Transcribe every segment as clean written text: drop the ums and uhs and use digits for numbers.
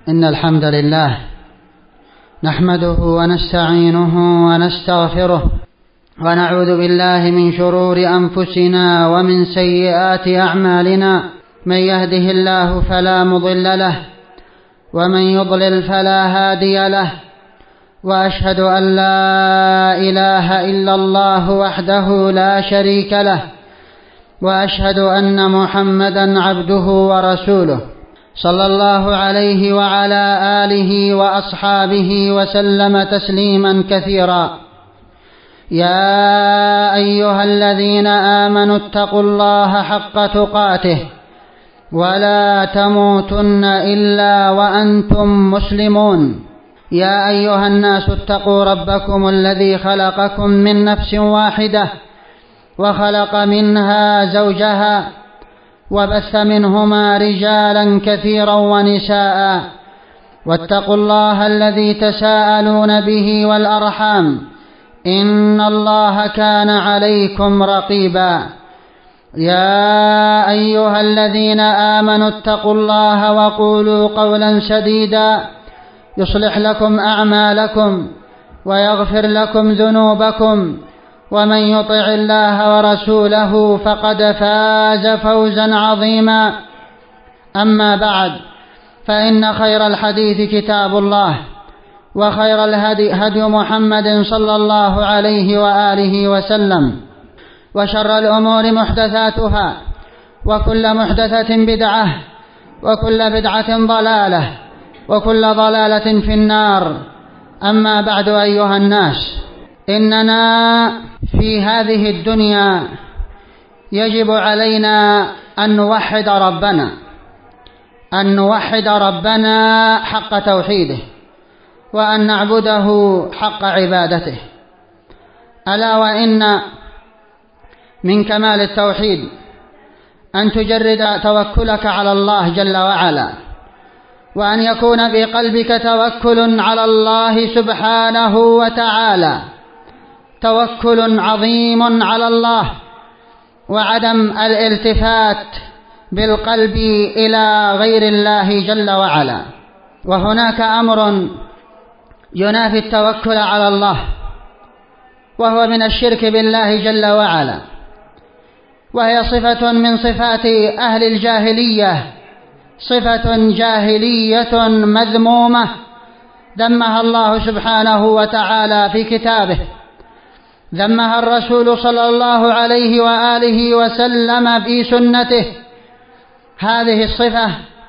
إن الحمد لله نحمده ونستعينه ونستغفره ونعوذ بالله من شرور أنفسنا ومن سيئات أعمالنا. من يهده الله فلا مضل له ومن يضلل فلا هادي له، وأشهد أن لا إله إلا الله وحده لا شريك له، وأشهد أن محمدا عبده ورسوله صلى الله عليه وعلى آله وأصحابه وسلم تسليما كثيرا. يا أيها الذين آمنوا اتقوا الله حق تقاته ولا تموتن إلا وأنتم مسلمون. يا أيها الناس اتقوا ربكم الذي خلقكم من نفس واحدة وخلق منها زوجها وبث منهما رجالا كثيرا ونساء، واتقوا الله الذي تساءلون به والأرحام إن الله كان عليكم رقيبا. يا أيها الذين آمنوا اتقوا الله وقولوا قولا سديدا يصلح لكم أعمالكم ويغفر لكم ذنوبكم، ومن يطع الله ورسوله فقد فاز فوزا عظيما. أما بعد، فإن خير الحديث كتاب الله، وخير الهدي هدي محمد صلى الله عليه وآله وسلم، وشر الأمور محدثاتها، وكل محدثة بدعة، وكل بدعة ضلالة، وكل ضلالة في النار. أما بعد، أيها الناس، إننا في هذه الدنيا يجب علينا أن نوحد ربنا حق توحيده، وأن نعبده حق عبادته. ألا وإن من كمال التوحيد أن تجرد توكلك على الله جل وعلا، وأن يكون في قلبك توكل على الله سبحانه وتعالى، توكل عظيم على الله، وعدم الالتفات بالقلب إلى غير الله جل وعلا. وهناك أمر ينافي التوكل على الله، وهو من الشرك بالله جل وعلا، وهي صفة من صفات أهل الجاهلية، صفة جاهلية مذمومة ذمها الله سبحانه وتعالى في كتابه، ذمها الرسول صلى الله عليه وآله وسلم في سنته. هذه الصفة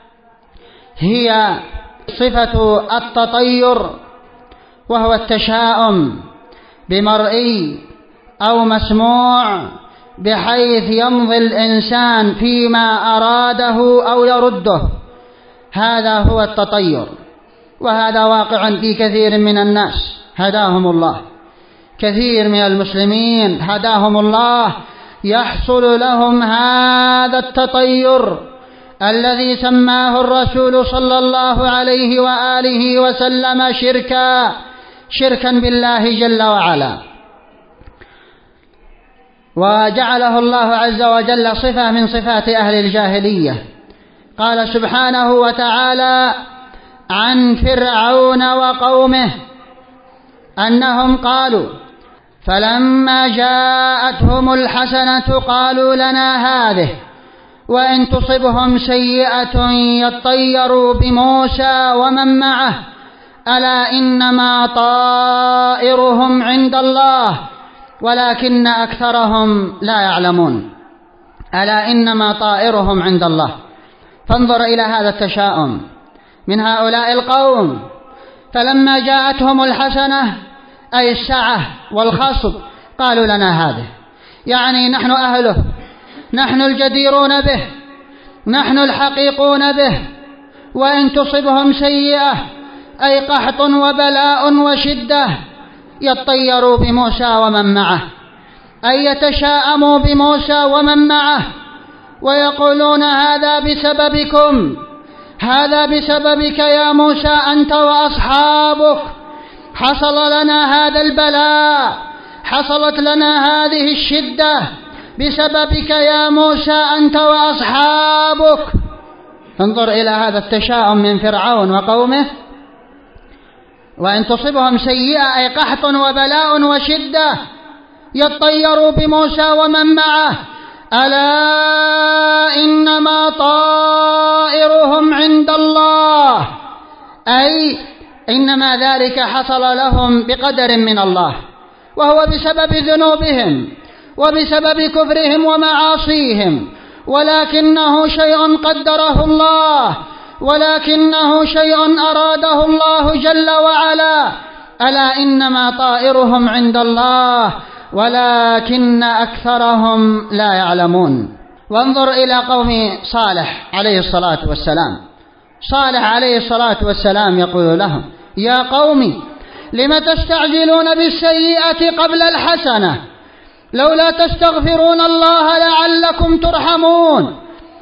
هي صفة التطير، وهو التشاؤم بمرئي أو مسموع، بحيث يمضي الإنسان فيما أراده أو يرده. هذا هو التطير، وهذا واقع في كثير من الناس هداهم الله. كثير من المسلمين هداهم الله يحصل لهم هذا التطير الذي سماه الرسول صلى الله عليه وآله وسلم شركا بالله جل وعلا، وجعله الله عز وجل صفة من صفات أهل الجاهلية. قال سبحانه وتعالى عن فرعون وقومه أنهم قالوا فلما جاءتهم الحسنة قالوا لنا هذه، وإن تصبهم سيئة يطيروا بموسى ومن معه، ألا إنما طائرهم عند الله ولكن أكثرهم لا يعلمون. ألا إنما طائرهم عند الله. فانظر إلى هذا التشاؤم من هؤلاء القوم. فلما جاءتهم الحسنة أي السعة والخصب قالوا لنا هذه، يعني نحن أهله، نحن الجديرون به، نحن الحقيقون به. وإن تصبهم سيئة أي قحط وبلاء وشدة يطيروا بموسى ومن معه، أي يتشاءموا بموسى ومن معه، ويقولون هذا بسببكم، هذا بسببك يا موسى أنت وأصحابك، حصل لنا هذا البلاء، حصلت لنا هذه الشدة بسببك يا موسى أنت وأصحابك. انظر إلى هذا التشاؤم من فرعون وقومه. وإن تصبهم سيئة أي قحط وبلاء وشدة يطيروا بموسى ومن معه ألا إنما طائرهم عند الله، أي إنما ذلك حصل لهم بقدر من الله، وهو بسبب ذنوبهم وبسبب كفرهم ومعاصيهم، ولكنه شيء قدره الله، ولكنه شيء أراده الله جل وعلا. ألا إنما طائرهم عند الله ولكن أكثرهم لا يعلمون. وانظر إلى قوم صالح عليه الصلاة والسلام. صالح عليه الصلاة والسلام يقول لهم: يا قوم لم تستعجلون بالسيئة قبل الحسنة لولا تستغفرون الله لعلكم ترحمون.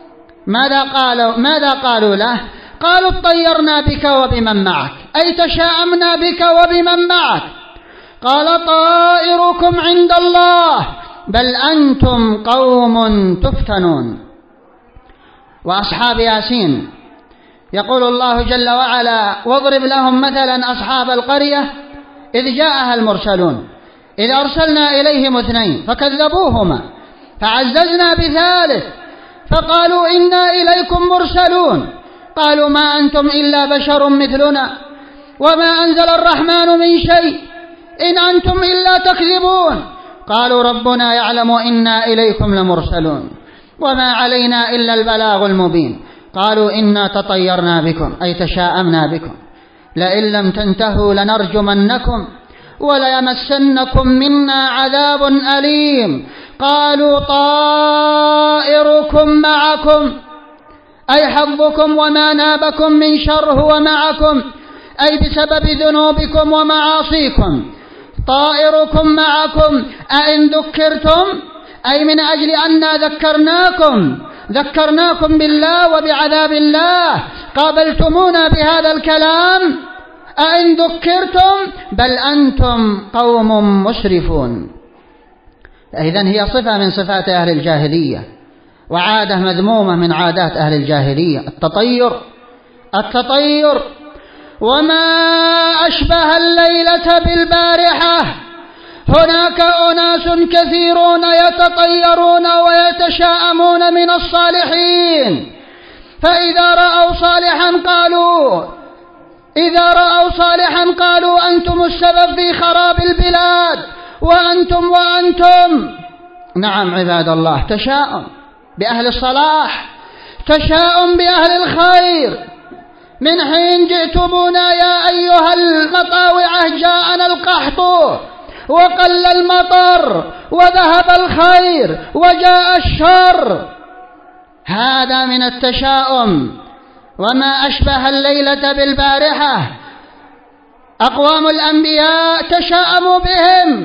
ماذا قالوا له؟ قالوا اطيرنا بك وبمن معك، أي تشاءمنا بك وبمن معك. قال طائركم عند الله بل أنتم قوم تفتنون. وأصحاب ياسين يقول الله جل وعلا: واضرب لهم مثلا أصحاب القرية إذ جاءها المرسلون إذ أرسلنا إليهم 2 فكذبوهما فعززنا ب3 فقالوا إنا إليكم مرسلون. قالوا ما أنتم إلا بشر مثلنا وما أنزل الرحمن من شيء إن أنتم إلا تكذبون. قالوا ربنا يعلم إنا إليكم لمرسلون وما علينا إلا البلاغ المبين. قالوا إنا تطيرنا بكم أي تشاءمنا بكم لئن لم تنتهوا لنرجمنكم وليمسنكم منا عذاب أليم. قالوا طائركم معكم أي حظكم وما نابكم من شر هو معكم، أي بسبب ذنوبكم ومعاصيكم. طائركم معكم أئن ذكرتم أي من أجل أننا ذكرناكم بالله وبعذاب الله قابلتمونا بهذا الكلام. أئن ذكرتم بل أنتم قوم مسرفون. إذن هي صفة من صفات أهل الجاهلية وعادة مذمومة من عادات أهل الجاهلية، التطير. وما أشبه الليلة بالبارحة، هناك أناس كثيرون يتطيرون ويتشاءمون من الصالحين، فإذا رأوا صالحا قالوا أنتم السبب في خراب البلاد وأنتم. نعم عباد الله، تشاؤم بأهل الصلاح، تشاؤم بأهل الخير. من حين جئتمونا يا أيها المطاوعة جاءنا القحط وقل المطر وذهب الخير وجاء الشر، هذا من التشاؤم. وما أشبه الليلة بالبارحة، أقوام الأنبياء تشاءموا بهم،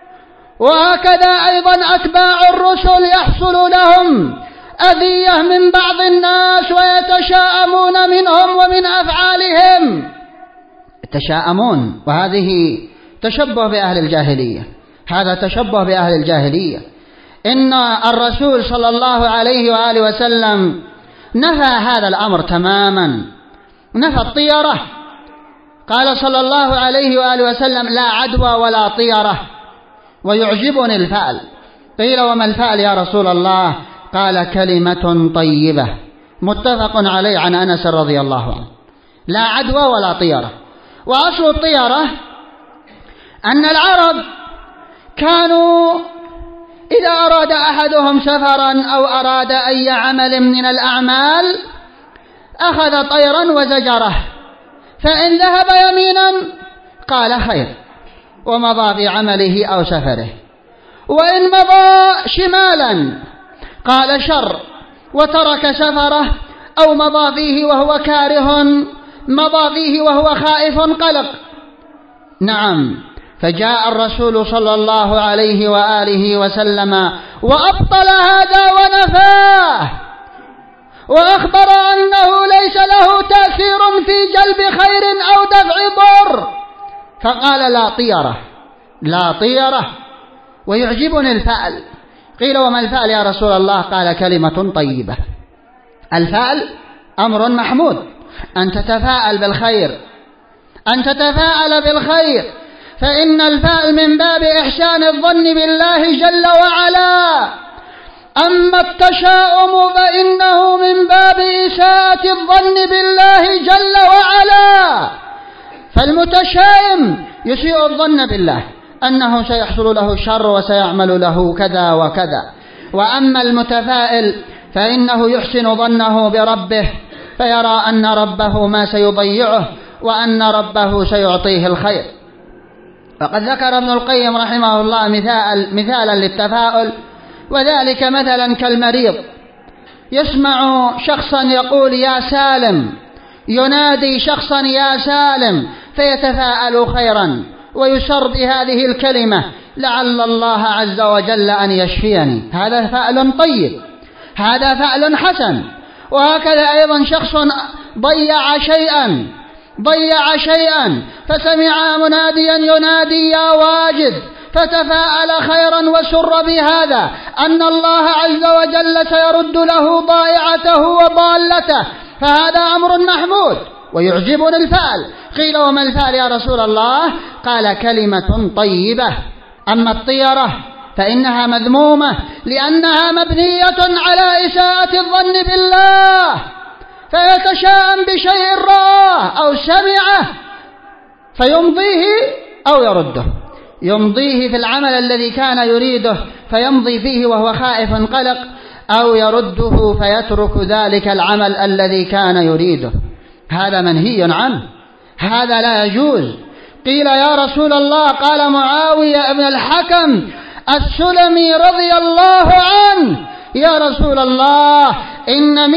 وهكذا أيضا أتباع الرسل يحصل لهم أذية من بعض الناس ويتشاءمون منهم ومن أفعالهم، يتشاءمون. وهذه تشبه بأهل الجاهلية، هذا تشبه بأهل الجاهلية. إن الرسول صلى الله عليه وآله وسلم نفى هذا الأمر تماما، نفى الطيرة. قال صلى الله عليه وآله وسلم: لا عدوى ولا طيرة. ويعجبني الفأل. قيل: وما الفأل يا رسول الله؟ قال: كلمة طيبة. متفق عليه عن أنس رضي الله عنه. لا عدوى ولا طيرة. وأصل الطيرة أن العرب كانوا إذا أراد أحدهم سفرا أو أراد أي عمل من الأعمال أخذ طيرا وزجره، فإن ذهب يمينا قال خير ومضى في عمله أو سفره، وإن مضى شمالا قال شر وترك سفره، أو مضى فيه وهو كاره، مضى فيه وهو خائف قلق. نعم، فجاء الرسول صلى الله عليه وآله وسلم وأبطل هذا ونفاه، وأخبر أنه ليس له تأثير في جلب خير أو دفع ضر، فقال: لا طيرة. ويعجبني الفأل. قيل: وما الفأل يا رسول الله؟ قال: كلمة طيبة. الفأل أمر محمود أن تتفاءل بالخير، أن تتفاءل بالخير، فإن الفاءل من باب إحسان الظن بالله جل وعلا. أما التشاؤم فإنه من باب إساءة الظن بالله جل وعلا. فالمتشائم يسيء الظن بالله أنه سيحصل له الشر وسيعمل له كذا وكذا، وأما المتفائل فإنه يحسن ظنه بربه، فيرى أن ربه ما سيضيعه وأن ربه سيعطيه الخير. فقد ذكر ابن القيم رحمه الله مثالا للتفاؤل، وذلك مثلا كالمريض يسمع شخصا يقول يا سالم، ينادي شخصا يا سالم، فيتفاءل خيرا ويسر بهذه الكلمة لعل الله عز وجل أن يشفيني. هذا فأل طيب، هذا فأل حسن. وهكذا أيضا شخص ضيع شيئا فسمع مناديا ينادي يا واجد، فتفاءل خيرا وسر بهذا أن الله عز وجل سيرد له ضائعته وضالته، فهذا أمر محمود ويعجبني الفأل. قيل وما الفأل يا رسول الله؟ قال كلمة طيبة. أما الطيرة فإنها مذمومة لأنها مبنية على إساءة الظن بالله، فيتشاءم بشيء رآه أو سمعه فيمضيه أو يرده، يمضيه في العمل الذي كان يريده فيمضي فيه وهو خائف قلق، أو يرده فيترك ذلك العمل الذي كان يريده. هذا منهي عنه، هذا لا يجوز. قيل يا رسول الله، قال معاوية بن الحكم السلمي رضي الله عنه يا رسول الله إن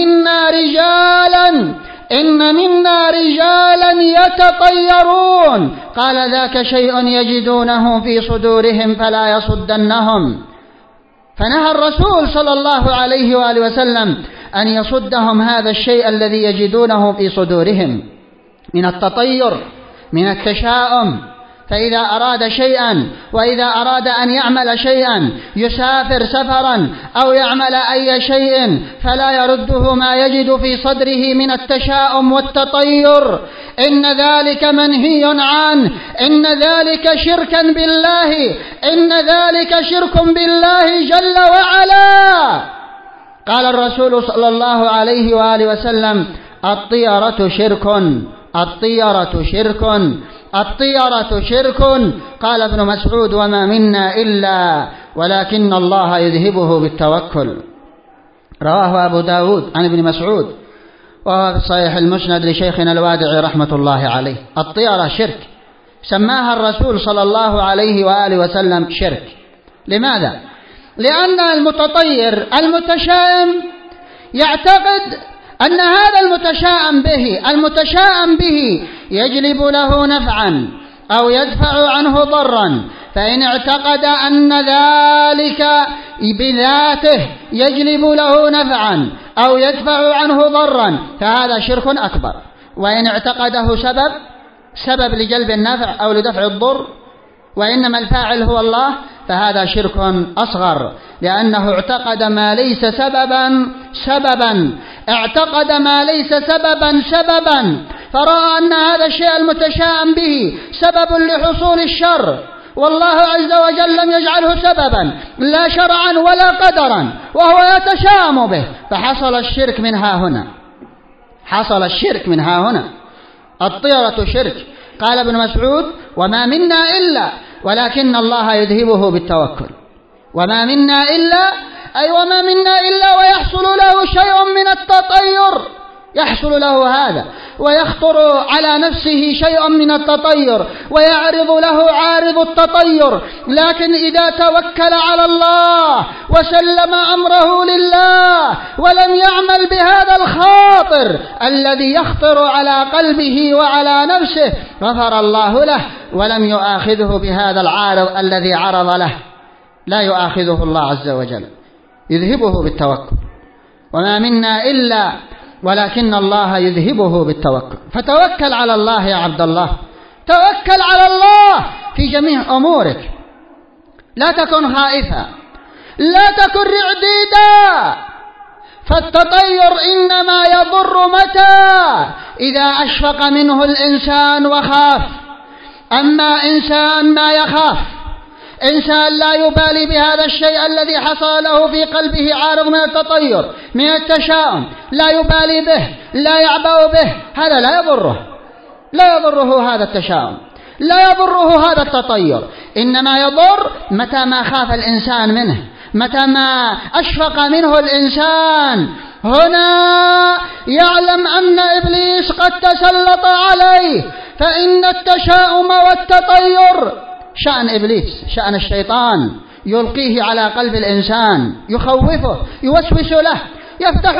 منا رجالا يتطيرون. قال ذاك شيء يجدونه في صدورهم فلا يصدنهم. فنهى الرسول صلى الله عليه وآله وسلم أن يصدهم هذا الشيء الذي يجدونه في صدورهم من التطير، من التشاؤم. فإذا أراد شيئا وإذا أراد أن يعمل شيئا، يسافر سفرا أو يعمل أي شيء، فلا يرده ما يجد في صدره من التشاؤم والتطير. إن ذلك منهي عنه، إن ذلك شركا بالله، إن ذلك شرك بالله جل وعلا. قال الرسول صلى الله عليه وآله وسلم الطيرة شرك، الطيرة شرك، الطيرة شرك. قال ابن مسعود وما منا إلا ولكن الله يذهبه بالتوكل. رواه أبو داود عن ابن مسعود وهو في صحيح المسند لشيخنا الوادعي رحمة الله عليه. الطيرة شرك، سماها الرسول صلى الله عليه وآله وسلم شرك. لماذا؟ لأن المتطير المتشائم يعتقد أن هذا المتشائم به يجلب له نفعا أو يدفع عنه ضرا، فإن اعتقد أن ذلك بذاته يجلب له نفعا أو يدفع عنه ضرا فهذا شرك أكبر. وإن اعتقده سبب لجلب النفع أو لدفع الضر وإنما الفاعل هو الله فهذا شرك أصغر، لأنه اعتقد ما ليس سببا، اعتقد ما ليس سببا، فرأى أن هذا الشيء المتشائم به سبب لحصول الشر، والله عز وجل لم يجعله سببا لا شرعا ولا قدرا، وهو يتشائم به، فحصل الشرك منها هنا، حصل الشرك منها هنا. الطيرة شرك. قال ابن مسعود وما منا إلا ولكن الله يذهبه بالتوكل. وما منا إلا أي وما منا إلا ويحصل له شيء من التطير، يحصل له هذا ويخطر على نفسه شيء من التطير ويعرض له عارض التطير، لكن إذا توكل على الله وسلم أمره لله ولم يعمل بهذا الخاطر الذي يخطر على قلبه وعلى نفسه غفر الله له ولم يؤاخذه بهذا العارض الذي عرض له، لا يؤاخذه الله عز وجل، يذهبه بالتوكل. وما منا إلا ولكن الله يذهبه بالتوكل. فتوكل على الله يا عبد الله، توكل على الله في جميع أمورك، لا تكن خائفا، لا تكن رعديدا، فالتطير إنما يضر متى؟ إذا أشفق منه الإنسان وخاف. أما إنسان ما يخاف، إنسان لا يبالي بهذا الشيء الذي حصل له في قلبه عارض من التطير من التشاؤم، لا يبالي به، لا يعبأ به، هذا لا يضره هذا التشاؤم، لا يضره هذا التطير. إنما يضر متى ما خاف الإنسان منه، متى ما أشفق منه الإنسان. هنا يعلم أن إبليس قد تسلط عليه، فإن التشاؤم والتطير شأن إبليس، شأن الشيطان، يلقيه على قلب الإنسان، يخوفه، يوسوس له، يفتح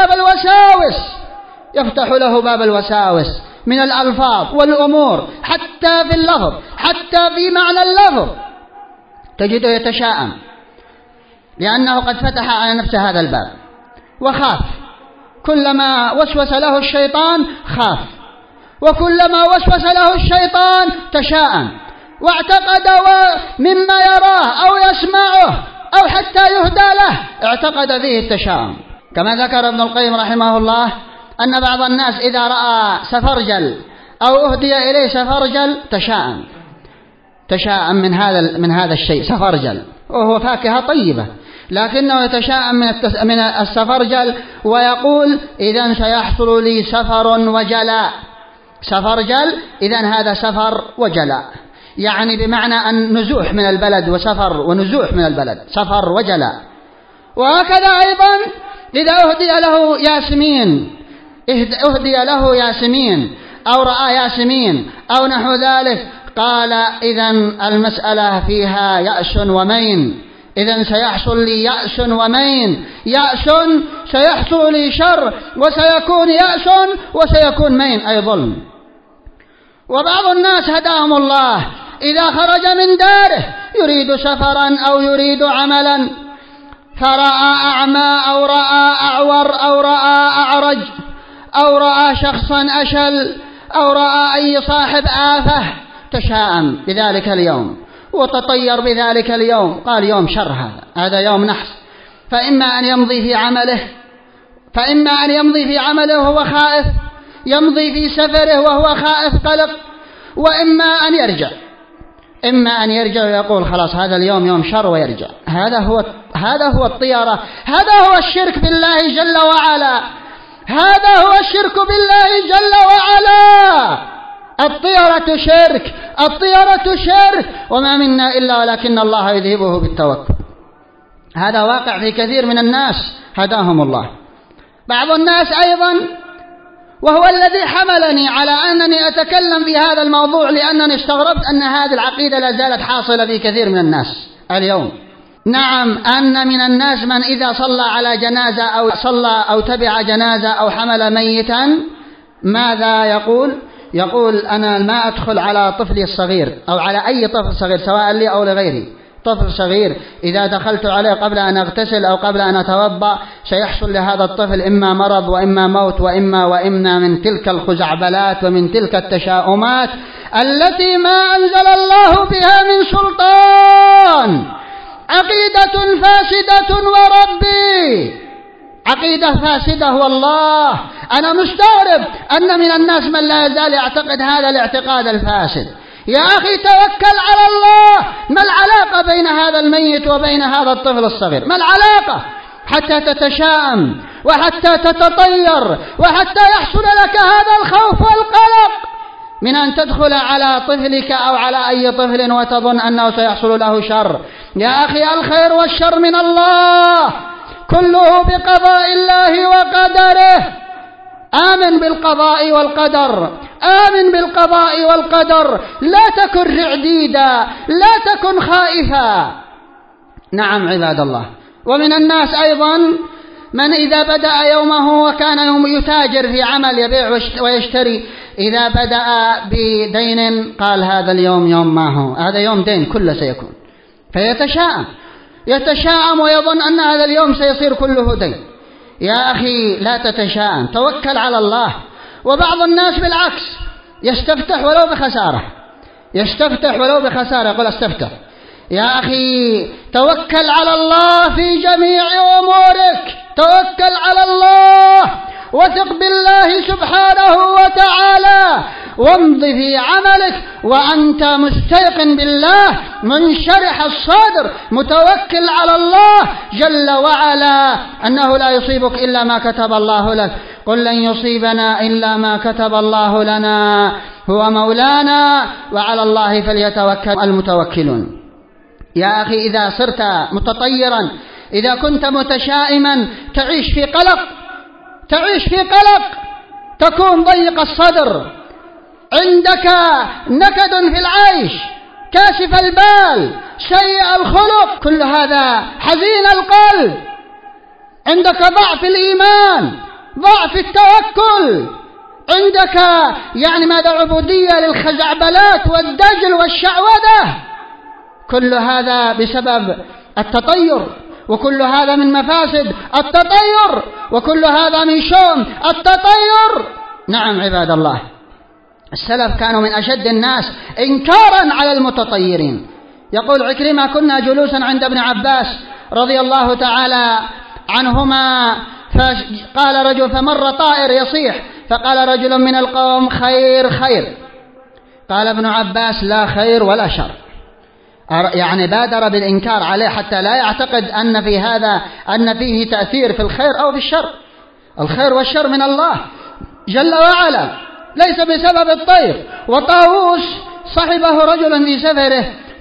له باب الوساوس من الألفاظ والأمور، حتى في اللفظ، حتى في معنى اللفظ تجده يتشاءم، لأنه قد فتح على نفسه هذا الباب وخاف. كلما وسوس له الشيطان خاف، وكلما وسوس له الشيطان تشاءم، واعتقد مما يراه أو يسمعه أو حتى يهدى له اعتقد فيه التشاؤم. كما ذكر ابن القيم رحمه الله أن بعض الناس إذا رأى سفرجل أو أهدي إليه سفرجل تشاءم من هذا الشيء، سفرجل وهو فاكهة طيبة، لكنه يتشاءم من السفرجل ويقول إذن سيحصل لي سفر وجلاء. سفرجل إذن هذا سفر وجلاء، يعني بمعنى أن نزوح من البلد وسفر ونزوح من البلد، سفر وجلاء. وهكذا أيضا إذا أهدي له ياسمين أو رأى ياسمين أو نحو ذلك قال إذن المسألة فيها يأس ومين، إذن سيحصل لي يأس ومين، يأس سيحصل لي شر، وسيكون يأس وسيكون مين أي ظلم. وبعض الناس هداهم الله إذا خرج من داره يريد سفرا أو يريد عملا، فرأى أعمى أو رأى أعور أو رأى أعرج أو رأى شخصا أشل أو رأى أي صاحب آفة، تشاءم بذلك اليوم وتطير بذلك اليوم، قال يوم شر، هذا يوم نحس. فإما أن يمضي في عمله وهو خائف، يمضي في سفره وهو خائف قلق، وإما أن يرجع ويقول خلاص هذا اليوم يوم شر ويرجع. هذا هو الطيرة، هذا هو الشرك بالله جل وعلا، هذا هو الشرك بالله جل وعلا. الطيرة شرك، وما منا إلا ولكن الله يذهبه بالتوكل. هذا واقع في كثير من الناس هداهم الله. بعض الناس أيضا، وهو الذي حملني على أنني أتكلم في هذا الموضوع، لأنني استغربت أن هذه العقيدة لا زالت حاصلة في كثير من الناس اليوم. نعم، أن من الناس من إذا صلى على جنازة أو صلى أو تبع جنازة أو حمل ميتا ماذا يقول أنا ما أدخل على طفلي الصغير أو على أي طفل صغير سواء لي أو لغيري، طفل صغير إذا دخلت عليه قبل أن أغتسل أو قبل أن أتوضأ سيحصل لهذا الطفل إما مرض وإما موت وإما من تلك الخزعبلات ومن تلك التشاؤمات التي ما أنزل الله بها من سلطان. عقيدة فاسدة وربي، عقيدة فاسدة والله. أنا مستغرب أن من الناس من لا يزال يعتقد هذا الاعتقاد الفاسد. يا أخي توكل على الله، ما العلاقة بين هذا الميت وبين هذا الطفل الصغير؟ ما العلاقة حتى تتشاءم وحتى تتطير وحتى يحصل لك هذا الخوف والقلق من أن تدخل على طفلك أو على أي طفل وتظن أنه سيحصل له شر؟ يا أخي الخير والشر من الله، كله بقضاء الله وقدره. آمن بالقضاء والقدر، آمن بالقضاء والقدر، لا تكن رعديدا، لا تكن خائفا. نعم عباد الله. ومن الناس أيضا من إذا بدأ يومه وكان يوم يتاجر في عمل يبيع ويشتري، إذا بدأ بدين قال هذا اليوم يوم ما هو، هذا يوم دين كله سيكون، يتشاءم ويظن أن هذا اليوم سيصير كله دين. يا أخي لا تتشاءم، توكل على الله. وبعض الناس بالعكس يستفتح ولو بخسارة، يقول استفتح. يا أخي توكل على الله في جميع أمورك، توكل على الله وثق بالله سبحانه وتعالى، وامض في عملك وأنت مستيقن بالله، منشرح الصدر، متوكل على الله جل وعلا أنه لا يصيبك إلا ما كتب الله لك. قل لن يصيبنا إلا ما كتب الله لنا، هو مولانا وعلى الله فليتوكل المتوكلون. يا أخي إذا صرت متطيرا، إذا كنت متشائما، تعيش في قلق، تكون ضيق الصدر، عندك نكد في العيش، كاشف البال، سيء الخلق، كل هذا حزين القلب، عندك ضعف الإيمان، ضعف التوكل، عندك ماذا عبودية للخزعبلات والدجل والشعوذة، كل هذا بسبب التطير، وكل هذا من مفاسد التطير، وكل هذا من شؤم التطير. نعم عباد الله، السلف كانوا من أشد الناس إنكارا على المتطيرين. يقول عكرمة: كنا جلوسا عند ابن عباس رضي الله تعالى عنهما، فقال رجل، فمر طائر يصيح، فقال رجل من القوم: خير خير. قال ابن عباس: لا خير ولا شر، بادر بالإنكار عليه حتى لا يعتقد أن فيه تأثير في الخير أو في الشر. الخير والشر من الله جل وعلا، ليس بسبب الطير. وطاووس صحبه رجل في سفره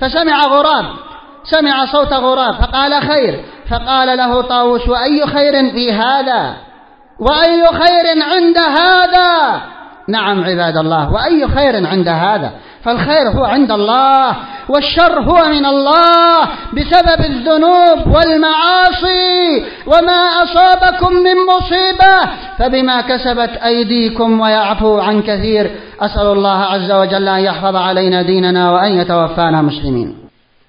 سمع صوت غراب فقال: خير. فقال له طاووس: وأي خير في هذا؟ وأي خير عند هذا؟ نعم عباد الله، وأي خير عند هذا؟ فالخير هو عند الله، والشر هو من الله بسبب الذنوب والمعاصي. وما أصابكم من مصيبة فبما كسبت أيديكم ويعفو عن كثير. أسأل الله عز وجل أن يحفظ علينا ديننا وأن يتوفانا مسلمين.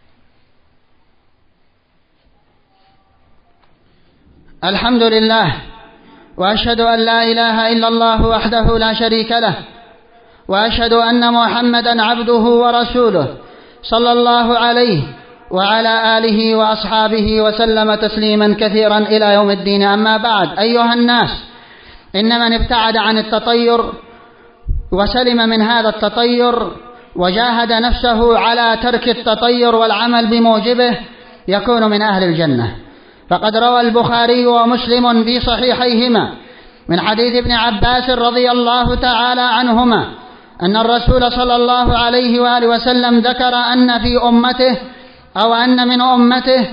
الحمد لله، وأشهد أن لا إله إلا الله وحده لا شريك له، وأشهد أن محمدا عبده ورسوله صلى الله عليه وعلى آله وأصحابه وسلم تسليما كثيرا إلى يوم الدين. أما بعد، أيها الناس، إن من ابتعد عن التطير وسلم من هذا التطير وجاهد نفسه على ترك التطير والعمل بموجبه يكون من أهل الجنة. فقد روى البخاري ومسلم في صحيحيهما من حديث ابن عباس رضي الله تعالى عنهما أن الرسول صلى الله عليه وآله وسلم ذكر أن في أمته أو أن من أمته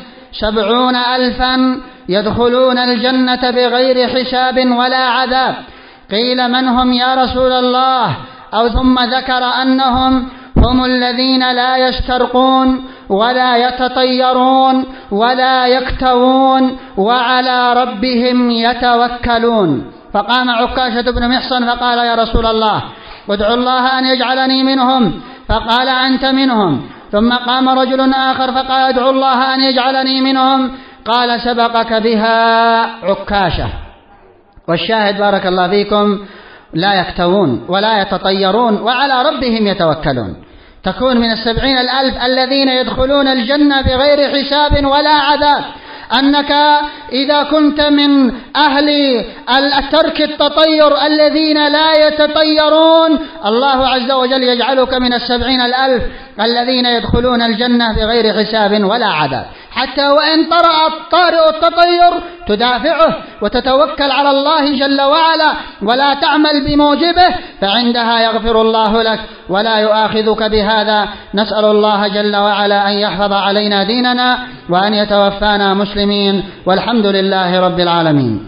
70,000 يدخلون الجنة بغير حساب ولا عذاب. قيل: من هم يا رسول الله؟ أو ثم ذكر أنهم هم الذين لا يسترقون ولا يتطيرون ولا يكتوون وعلى ربهم يتوكلون. فقام عكاشة بن محصن فقال: يا رسول الله، وادعو الله أن يجعلني منهم. فقال: أنت منهم. ثم قام رجل آخر فقال: ادعو الله أن يجعلني منهم. قال: سبقك بها عكاشة. والشاهد بارك الله فيكم: لا يكتوون ولا يتطيرون وعلى ربهم يتوكلون. تكون من 70,000 الذين يدخلون الجنة بغير حساب ولا عذاب. أنك إذا كنت من أهل ترك التطير الذين لا يتطيرون، الله عز وجل يجعلك من 70,000 الذين يدخلون الجنة بغير حساب ولا عذاب. حتى وإن طارئ التطير تدافعه وتتوكل على الله جل وعلا ولا تعمل بموجبه، فعندها يغفر الله لك ولا يؤاخذك بهذا. نسأل الله جل وعلا أن يحفظ علينا ديننا وأن يتوفانا مسلمين، والحمد لله رب العالمين.